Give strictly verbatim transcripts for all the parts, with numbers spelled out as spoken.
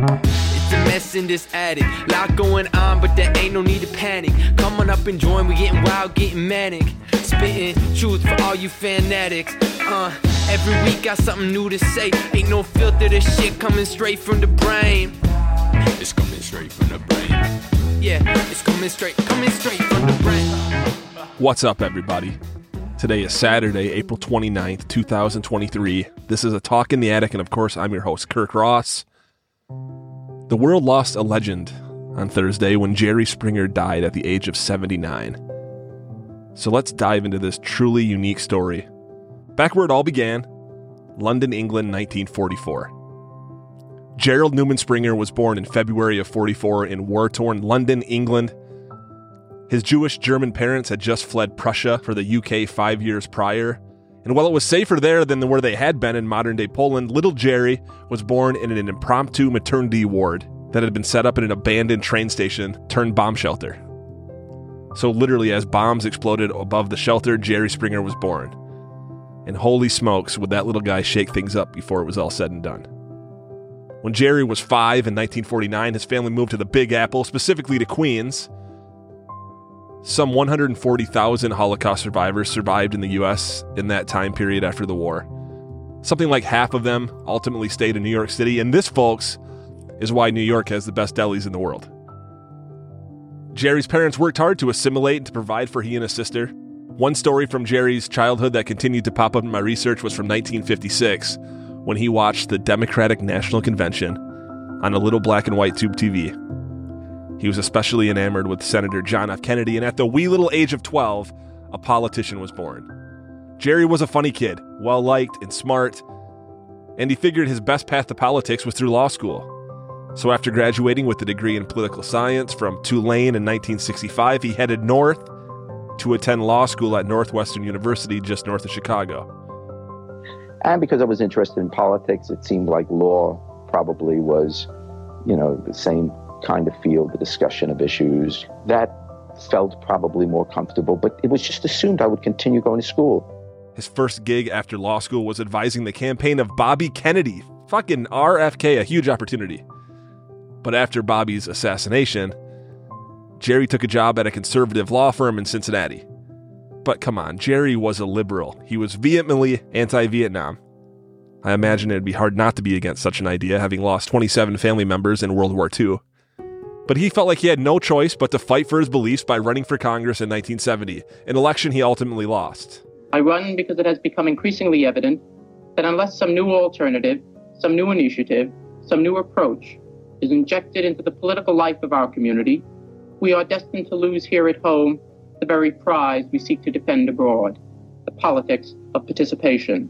It's a mess in this attic. Lot going on, but there ain't no need to panic. Come on up and join, we getting wild, getting manic. Spitting truth for all you fanatics. Uh, every week got something new to say. Ain't no filter, this shit coming straight from the brain. It's coming straight from the brain. Yeah, it's coming straight, coming straight from the brain. What's up, everybody? Today is Saturday, April twenty-ninth, twenty twenty-three. This is A Talk in the Attic, and of course, I'm your host, Kirk Ross. The world lost a legend on Thursday when Jerry Springer died at the age of seventy-nine. So let's dive into this truly unique story. Back where it all began, London, England, nineteen forty-four. Gerald Newman Springer was born in February of forty-four in war-torn London, England. His Jewish-German parents had just fled Prussia for the U K five years prior. And while it was safer there than where they had been in modern-day Poland, little Jerry was born in an impromptu maternity ward that had been set up in an abandoned train station turned bomb shelter. So literally, as bombs exploded above the shelter, Jerry Springer was born. And holy smokes, would that little guy shake things up before it was all said and done. When Jerry was five in nineteen forty-nine, his family moved to the Big Apple, specifically to Queens. Some one hundred forty thousand Holocaust survivors survived in the U S in that time period after the war. Something like half of them ultimately stayed in New York City, and this, folks, is why New York has the best delis in the world. Jerry's parents worked hard to assimilate and to provide for he and his sister. One story from Jerry's childhood that continued to pop up in my research was from nineteen fifty-six, when he watched the Democratic National Convention on a little black and white tube T V. He was especially enamored with Senator John F. Kennedy, and at the wee little age of twelve, a politician was born. Jerry was a funny kid, well-liked and smart, and he figured his best path to politics was through law school. So after graduating with a degree in political science from Tulane in nineteen sixty-five, he headed north to attend law school at Northwestern University just north of Chicago. And because I was interested in politics, it seemed like law probably was, you know, the same kind of field, the discussion of issues. That felt probably more comfortable, but it was just assumed I would continue going to school. His first gig after law school was advising the campaign of Bobby Kennedy. Fucking R F K, a huge opportunity. But after Bobby's assassination, Jerry took a job at a conservative law firm in Cincinnati. But come on, Jerry was a liberal. He was vehemently anti-Vietnam. I imagine it'd be hard not to be against such an idea, having lost twenty-seven family members in World War Two. But he felt like he had no choice but to fight for his beliefs by running for Congress in nineteen seventy, an election he ultimately lost. I run because it has become increasingly evident that unless some new alternative, some new initiative, some new approach is injected into the political life of our community, we are destined to lose here at home the very prize we seek to defend abroad, the politics of participation.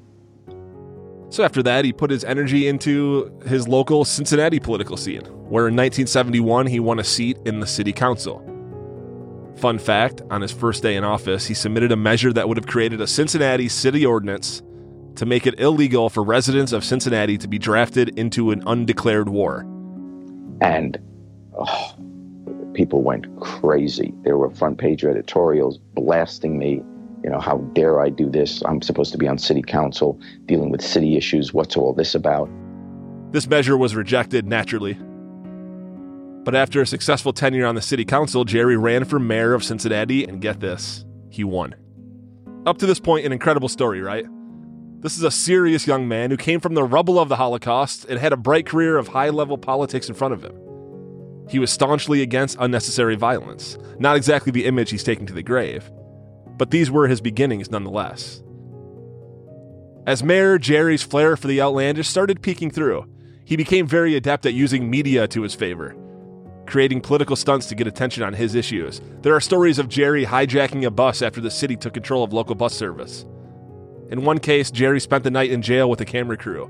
So after that, he put his energy into his local Cincinnati political scene, where in nineteen seventy-one, he won a seat in the city council. Fun fact, on his first day in office, he submitted a measure that would have created a Cincinnati city ordinance to make it illegal for residents of Cincinnati to be drafted into an undeclared war. And oh, people went crazy. There were front page editorials blasting me. You know, how dare I do this? I'm supposed to be on city council dealing with city issues. What's all this about? This measure was rejected naturally. But after a successful tenure on the city council, Jerry ran for mayor of Cincinnati, and get this, he won. Up to this point, an incredible story, right? This is a serious young man who came from the rubble of the Holocaust and had a bright career of high-level politics in front of him. He was staunchly against unnecessary violence, not exactly the image he's taking to the grave. But these were his beginnings nonetheless. As mayor, Jerry's flair for the outlandish started peeking through. He became very adept at using media to his favor, creating political stunts to get attention on his issues. There are stories of Jerry hijacking a bus after the city took control of local bus service. In one case, Jerry spent the night in jail with a camera crew.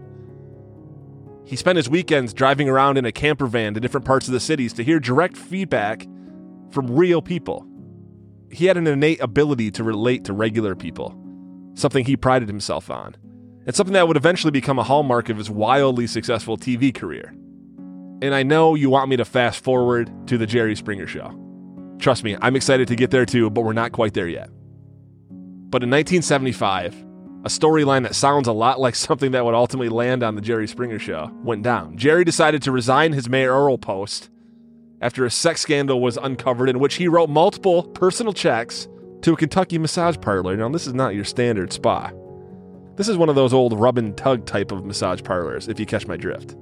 He spent his weekends driving around in a camper van to different parts of the cities to hear direct feedback from real people. He had an innate ability to relate to regular people, something he prided himself on, and something that would eventually become a hallmark of his wildly successful T V career. And I know you want me to fast forward to the Jerry Springer Show. Trust me, I'm excited to get there too, but we're not quite there yet. But in nineteen seventy-five, a storyline that sounds a lot like something that would ultimately land on the Jerry Springer Show, went down. Jerry decided to resign his mayoral post after a sex scandal was uncovered in which he wrote multiple personal checks to a Kentucky massage parlor. Now, this is not your standard spa. This is one of those old rub and tug type of massage parlors, if you catch my drift.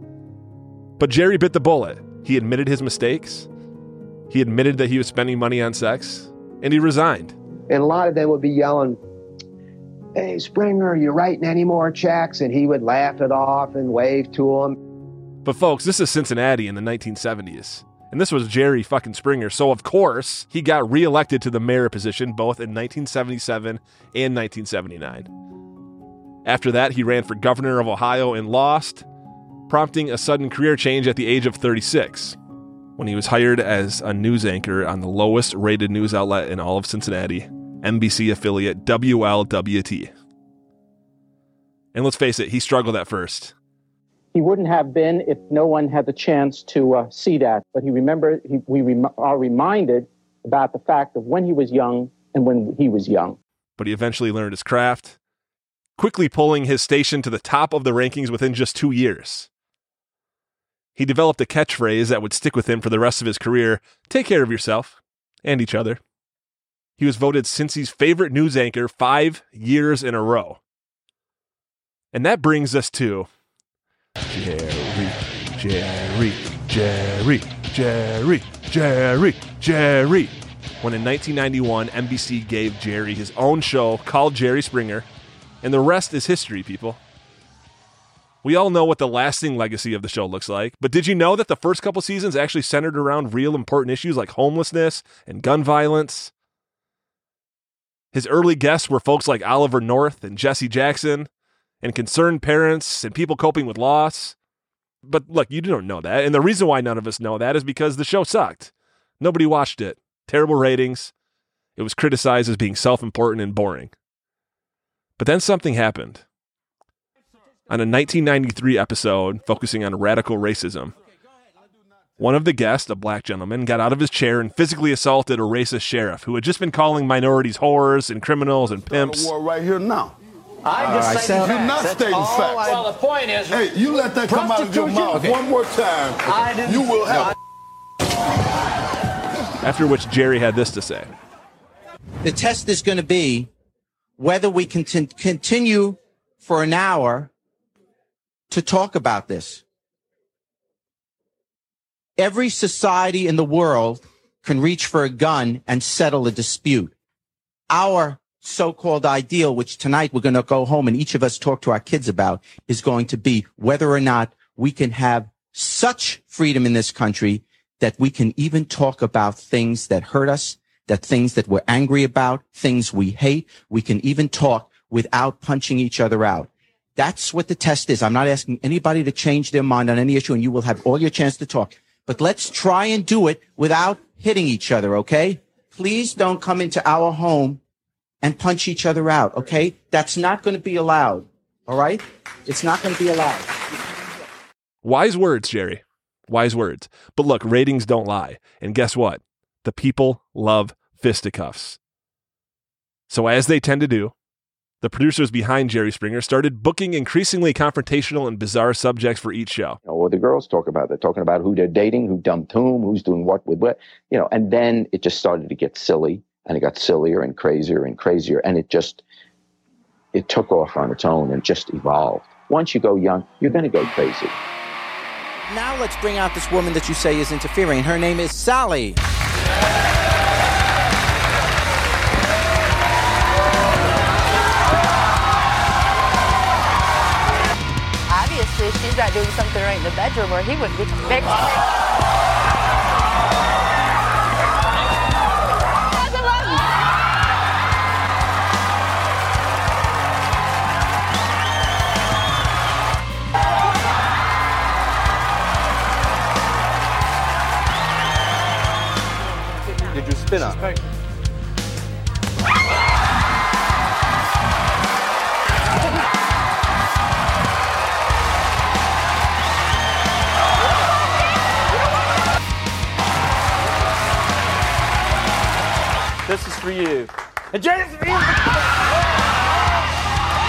But Jerry bit the bullet. He admitted his mistakes. He admitted that he was spending money on sex, and he resigned. And a lot of them would be yelling, "Hey, Springer, are you writing any more checks?" And he would laugh it off and wave to them. But folks, this is Cincinnati in the nineteen seventies. And this was Jerry fucking Springer. So, of course, he got reelected to the mayor position both in nineteen seventy-seven and nineteen seventy-nine. After that, he ran for governor of Ohio and lost, prompting a sudden career change at the age of thirty-six, when he was hired as a news anchor on the lowest rated news outlet in all of Cincinnati, N B C affiliate W L W T. And let's face it, he struggled at first. He wouldn't have been if no one had the chance to uh, see that. But he remember he, we rem- are reminded about the fact of when he was young and when he was young. But he eventually learned his craft, quickly pulling his station to the top of the rankings within just two years. He developed a catchphrase that would stick with him for the rest of his career: take care of yourself and each other. He was voted Cincy's favorite news anchor five years in a row. And that brings us to Jerry, Jerry, Jerry, Jerry, Jerry, Jerry. When in nineteen ninety-one, N B C gave Jerry his own show called Jerry Springer, and the rest is history, people. We all know what the lasting legacy of the show looks like, but did you know that the first couple seasons actually centered around real important issues like homelessness and gun violence? His early guests were folks like Oliver North and Jesse Jackson, and concerned parents and people coping with loss. But look, you don't know that. And the reason why none of us know that is because the show sucked. Nobody watched it. Terrible ratings. It was criticized as being self-important and boring. But then something happened. On a nineteen ninety-three episode focusing on radical racism, one of the guests, a black gentleman, got out of his chair and physically assaulted a racist sheriff who had just been calling minorities whores and criminals and pimps. War right here now. I just uh, stated You're not That's stating facts. I, well, the point is... Hey, you let that come out of your mouth okay. one more time, I didn't, you will have... After which Jerry had this to say. The test is going to be whether we can t- continue for an hour to talk about this. Every society in the world can reach for a gun and settle a dispute. Our so-called ideal, which tonight we're going to go home and each of us talk to our kids about, is going to be whether or not we can have such freedom in this country that we can even talk about things that hurt us, that things that we're angry about, things we hate. We can even talk without punching each other out. That's what the test is. I'm not asking anybody to change their mind on any issue, and you will have all your chance to talk. But let's try and do it without hitting each other, okay? Please don't come into our home and punch each other out, okay? That's not going to be allowed, all right? It's not going to be allowed. Wise words, Jerry. Wise words. But look, ratings don't lie. And guess what? The people love fisticuffs. So as they tend to do, the producers behind Jerry Springer started booking increasingly confrontational and bizarre subjects for each show. You know, what the girls talk about, they're talking about who they're dating, who dumped whom, who's doing what with what, you know, and then it just started to get silly, and it got sillier and crazier and crazier, and it just, it took off on its own and just evolved. Once you go young, you're going to go crazy. Now let's bring out this woman that you say is interfering. Her name is Sally. Obviously, she's not doing something right in the bedroom or he wouldn't be big. Did you spin up? This is for you. And Jason,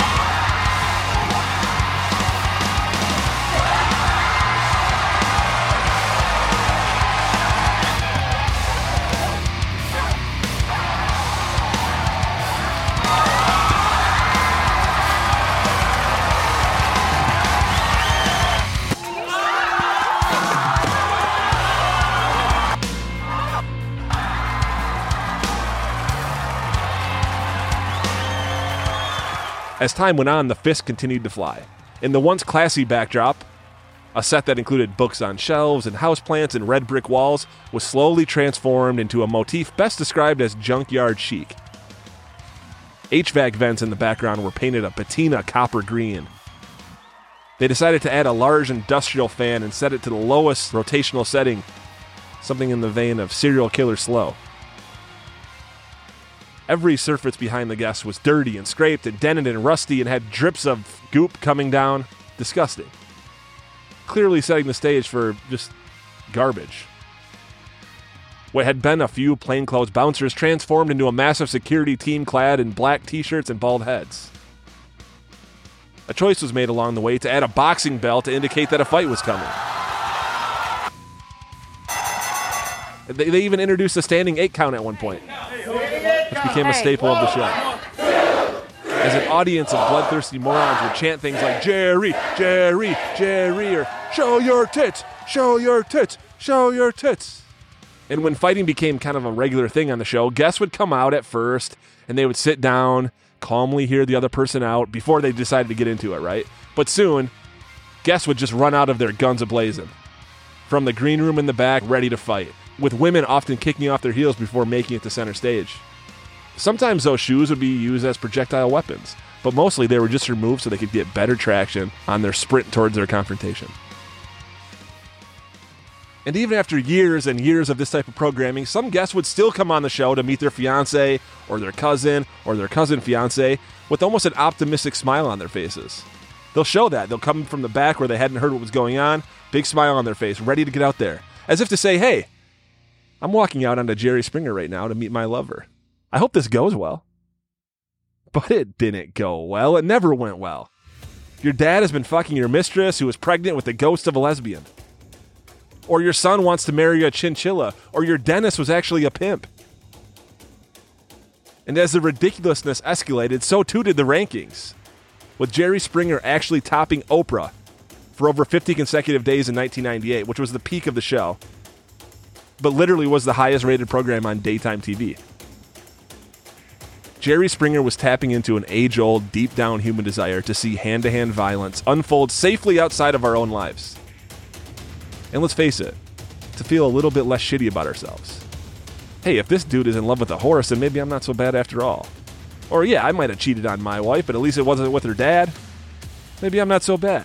As time went on, the fist continued to fly. In the once classy backdrop, a set that included books on shelves and houseplants and red brick walls was slowly transformed into a motif best described as junkyard chic. H V A C vents in the background were painted a patina copper green. They decided to add a large industrial fan and set it to the lowest rotational setting, something in the vein of Serial Killer Slow. Every surface behind the guests was dirty and scraped and dented and rusty and had drips of goop coming down. Disgusting. Clearly setting the stage for just garbage. What had been a few plainclothes bouncers transformed into a massive security team clad in black t-shirts and bald heads. A choice was made along the way to add a boxing bell to indicate that a fight was coming. They, they even introduced a standing eight count at one point, which became a staple of the show. As an audience of bloodthirsty morons would chant things like, Jerry, Jerry, Jerry, or show your tits, show your tits, show your tits. And when fighting became kind of a regular thing on the show, guests would come out at first, and they would sit down, calmly hear the other person out before they decided to get into it, right? But soon, guests would just run out of their guns a-blazing from the green room in the back, ready to fight, with women often kicking off their heels before making it to center stage. Sometimes those shoes would be used as projectile weapons, but mostly they were just removed so they could get better traction on their sprint towards their confrontation. And even after years and years of this type of programming, some guests would still come on the show to meet their fiancé or their cousin or their cousin fiancé with almost an optimistic smile on their faces. They'll show that. They'll come from the back where they hadn't heard what was going on, big smile on their face, ready to get out there, as if to say, hey, I'm walking out onto Jerry Springer right now to meet my lover. I hope this goes well. But it didn't go well. It never went well. Your dad has been fucking your mistress who is pregnant with the ghost of a lesbian. Or your son wants to marry a chinchilla. Or your dentist was actually a pimp. And as the ridiculousness escalated, so too did the rankings, with Jerry Springer actually topping Oprah for over fifty consecutive days in nineteen ninety-eight, which was the peak of the show, but literally was the highest rated program on daytime T V. Jerry Springer was tapping into an age-old, deep-down human desire to see hand-to-hand violence unfold safely outside of our own lives. And let's face it, to feel a little bit less shitty about ourselves. Hey, if this dude is in love with a horse, then maybe I'm not so bad after all. Or yeah, I might have cheated on my wife, but at least it wasn't with her dad. Maybe I'm not so bad.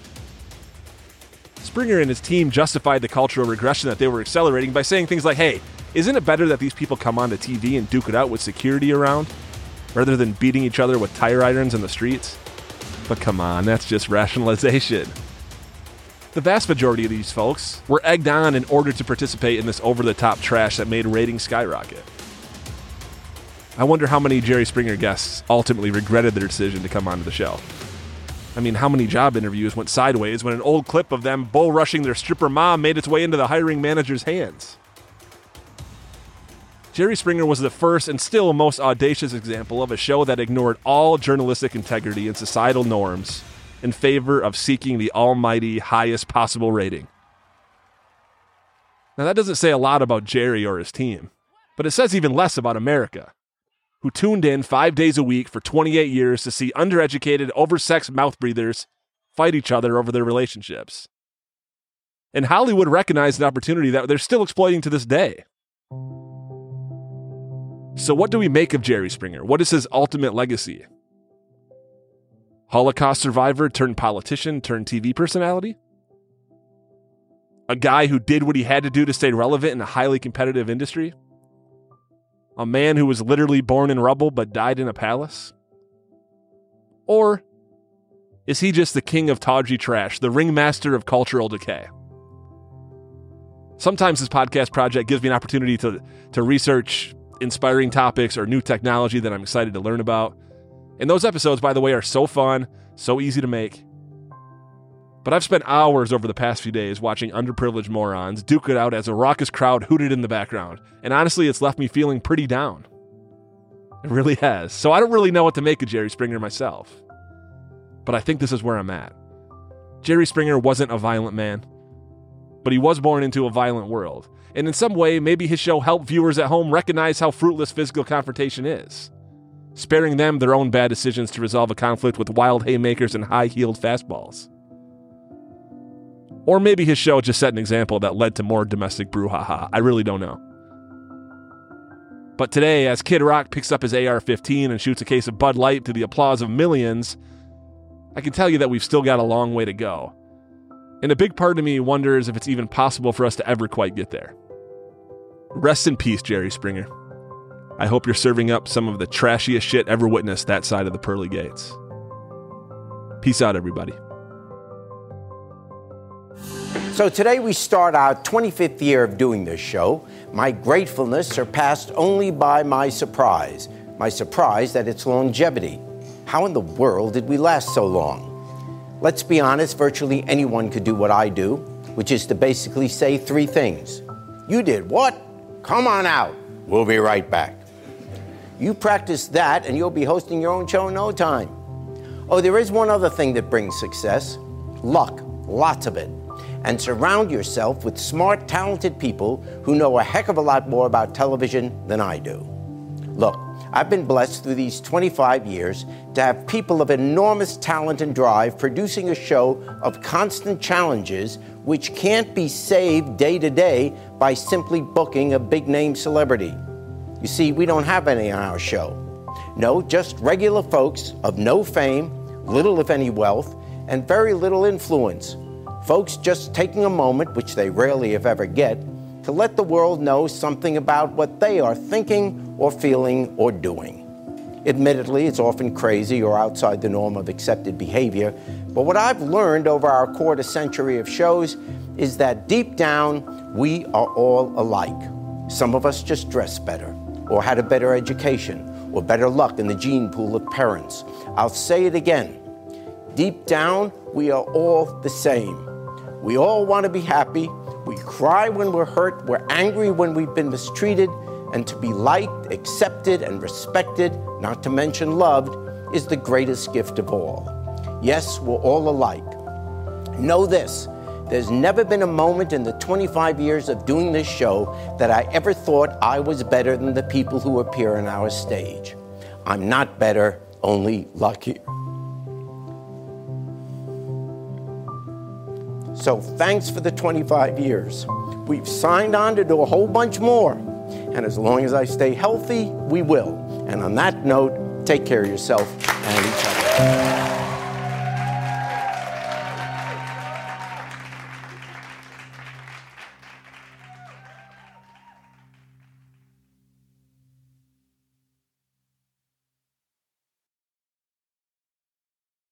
Springer and his team justified the cultural regression that they were accelerating by saying things like, hey, isn't it better that these people come onto T V and duke it out with security around, rather than beating each other with tire irons in the streets? But come on, that's just rationalization. The vast majority of these folks were egged on in order to participate in this over-the-top trash that made ratings skyrocket. I wonder how many Jerry Springer guests ultimately regretted their decision to come onto the show. I mean, how many job interviews went sideways when an old clip of them bull rushing their stripper mom made its way into the hiring manager's hands? Jerry Springer was the first and still most audacious example of a show that ignored all journalistic integrity and societal norms in favor of seeking the almighty highest possible rating. Now, that doesn't say a lot about Jerry or his team, but it says even less about America, who tuned in five days a week for twenty-eight years to see undereducated, oversexed mouth breathers fight each other over their relationships. And Hollywood recognized an opportunity that they're still exploiting to this day. So what do we make of Jerry Springer? What is his ultimate legacy? Holocaust survivor turned politician turned T V personality? A guy who did what he had to do to stay relevant in a highly competitive industry? A man who was literally born in rubble but died in a palace? Or is he just the king of tawdry trash, the ringmaster of cultural decay? Sometimes this podcast project gives me an opportunity to, to research inspiring topics or new technology that I'm excited to learn about. And those episodes, by the way, are so fun, so easy to make. But I've spent hours over the past few days watching underprivileged morons duke it out as a raucous crowd hooted in the background. And honestly, it's left me feeling pretty down. It really has. So I don't really know what to make of Jerry Springer myself. But I think this is where I'm at. Jerry Springer wasn't a violent man, but he was born into a violent world. And in some way, maybe his show helped viewers at home recognize how fruitless physical confrontation is. sparing them their own bad decisions to resolve a conflict with wild haymakers and high-heeled fastballs. Or maybe his show just set an example that led to more domestic brouhaha. I really don't know. But today, as Kid Rock picks up his A R fifteen and shoots a case of Bud Light to the applause of millions, I can tell you that we've still got a long way to go. And a big part of me wonders if it's even possible for us to ever quite get there. Rest in peace, Jerry Springer. I hope you're serving up some of the trashiest shit ever witnessed that side of the pearly gates. Peace out, everybody. So today we start our twenty-fifth year of doing this show. My gratefulness surpassed only by my surprise. My surprise at its longevity. How in the world did we last so long? Let's be honest, virtually anyone could do what I do, which is to basically say three things. You did what? Come on out. We'll be right back. You practice that and you'll be hosting your own show in no time. Oh, there is one other thing that brings success. Luck. Lots of it. And surround yourself with smart, talented people who know a heck of a lot more about television than I do. Look, I've been blessed through these twenty-five years to have people of enormous talent and drive producing a show of constant challenges which can't be saved day to day by simply booking a big-name celebrity. You see, we don't have any on our show. No, just regular folks of no fame, little if any wealth, and very little influence. Folks just taking a moment, which they rarely if ever get, to let the world know something about what they are thinking or feeling or doing. Admittedly, it's often crazy or outside the norm of accepted behavior, but what I've learned over our quarter century of shows is that deep down, we are all alike. Some of us just dress better, or had a better education, or better luck in the gene pool of parents. I'll say it again. Deep down, we are all the same. We all want to be happy. We cry when we're hurt. We're angry when we've been mistreated. And to be liked, accepted, and respected, not to mention loved, is the greatest gift of all. Yes, we're all alike. Know this. There's never been a moment in the twenty-five years of doing this show that I ever thought I was better than the people who appear on our stage. I'm not better, only luckier. So thanks for the twenty-five years. We've signed on to do a whole bunch more. And as long as I stay healthy, we will. And on that note, take care of yourself and each other.